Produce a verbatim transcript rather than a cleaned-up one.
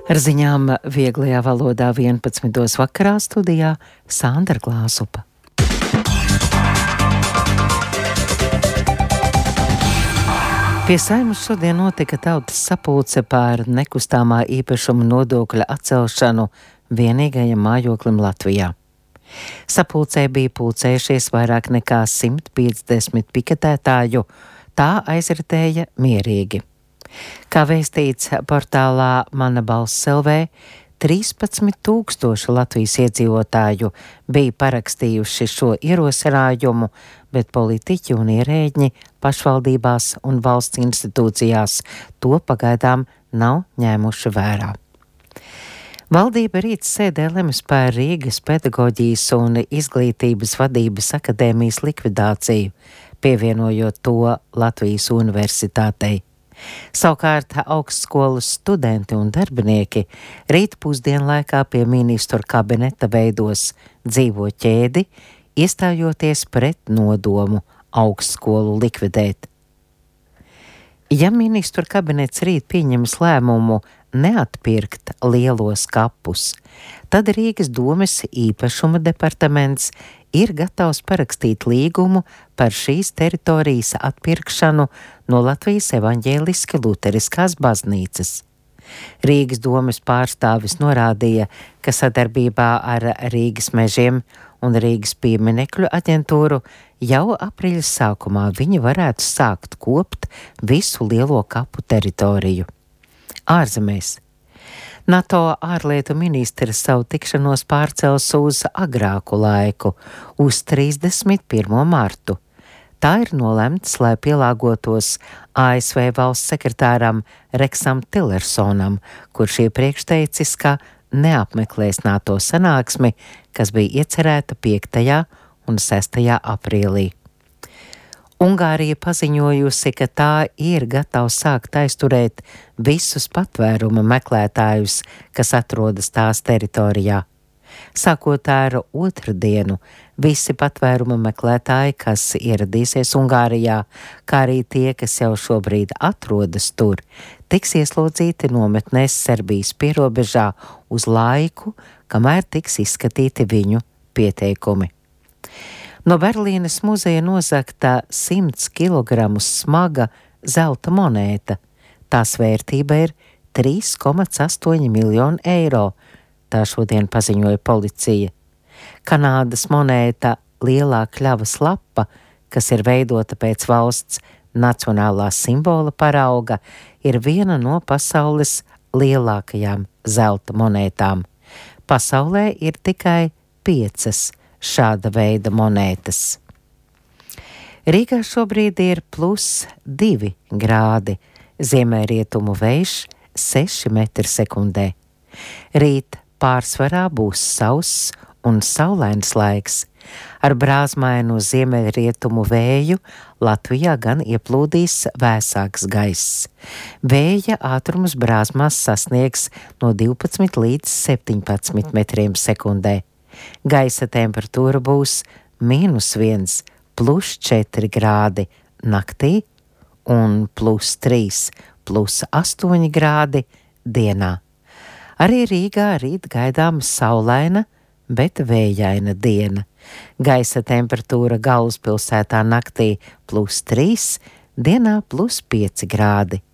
Ar ziņām vieglajā valodā vienpadsmitos vakarā studijā Sandra Klāsupa. Pie Saeimas šodien notika tautas sapulce par nekustamā īpašuma nodokļa atcelšanu vienīgajam mājoklim Latvijā. Sapulcē bija pulcējušies vairāk nekā simt piecdesmit piketētāju, tā aizritēja mierīgi. Kā vēstīts portālā Mana balss L V, trīspadsmit tūkstoši Latvijas iedzīvotāju bija parakstījuši šo ierosinājumu, bet politiķi un ierēģi pašvaldībās un valsts institūcijās to pagaidām nav ņēmuši vērā. Valdība rīt sēdē lems par Rīgas pedagoģijas un izglītības vadības akadēmijas likvidāciju, pievienojot to Latvijas universitātei. Savukārt augstskolas studenti un darbinieki rīt pusdienlaikā pie ministru kabineta veidos dzīvo ķēdi, iestājoties pret nodomu augstskolu likvidēt. Ja ministru kabinets rīt pieņems lēmumu neatpirkt lielos kapus, tad Rīgas domes īpašuma departaments ir gatavs parakstīt līgumu par šīs teritorijas atpirkšanu no Latvijas evaņģēliski luteriskās baznīcas. Rīgas domes pārstāvis norādīja, ka sadarbībā ar Rīgas mežiem un Rīgas pieminekļu aģentūru jau aprīļa sākumā viņi varētu sākt kopt visu lielo kapu teritoriju. Ārzemēs. NATO ārlietu ministrs savu tikšanos pārcels uz agrāku laiku, uz trīsdesmit pirmo martu. Tā ir nolemts, lai pielāgotos A S V valsts sekretāram Reksam Tillersonam, kurš iepriekš teicis, ka neapmeklēs NATO sanāksmi, kas bija iecerēta piektajā un sestajā aprīlī. Ungārija paziņojusi, ka tā ir gatava sākt aizturēt visus patvēruma meklētājus, kas atrodas tās teritorijā. Sākot ar otrdienu, visi patvēruma meklētāji, kas ieradīsies Ungārijā, kā arī tie, kas jau šobrīd atrodas tur, tiks ieslodzīti nometnēs Serbijas pierobežā uz laiku, kamēr tiks izskatīti viņu pieteikumi. No Berlīnes muzeja nozagta simts kilogramu smaga zelta monēta. Tās vērtība ir trīs komats astoņi miljoni eiro, tā šodien paziņoja policija. Kanādas monēta lielā kļavas lapa, kas ir veidota pēc valsts nacionālā simbola parauga, ir viena no pasaules lielākajām zelta monētām. Pasaulē ir tikai piecas šāda veida monētas. Rīgā šobrīd ir plus divi grādi, ziemeļrietumu vējš seši metri sekundē. Rīt pārsvarā būs sauss un saulains laiks. Ar brāzmainu ziemeļrietumu vēju Latvijā gan ieplūdīs vēsāks gaiss. Vēja ātrums brāzmās sasniegs no divpadsmit līdz septiņpadsmit metriem sekundē. Gaisa temperatūra būs mīnus viens, plus četri grādi naktī un plus trīs, plus astoņi grādi dienā. Arī Rīgā rīt gaidām saulaina, bet vējaina diena. Gaisa temperatūra galvaspilsētā naktī plus trīs, dienā plus pieci grādi.